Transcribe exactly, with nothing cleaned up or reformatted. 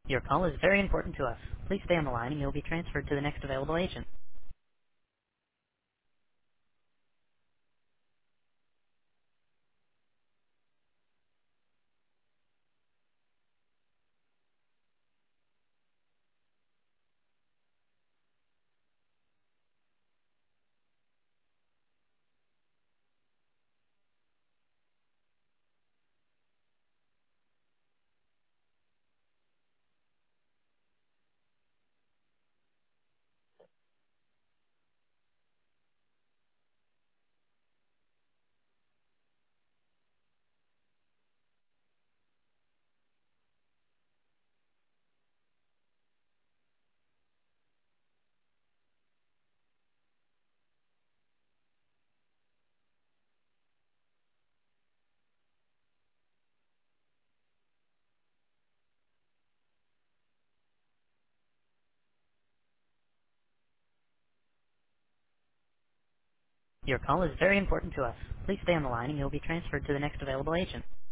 Your call is very important to us. Please stay on the line and you'll be transferred to the next available agent. Your call is very important to us. Please stay on the line and you'll be transferred to the next available agent.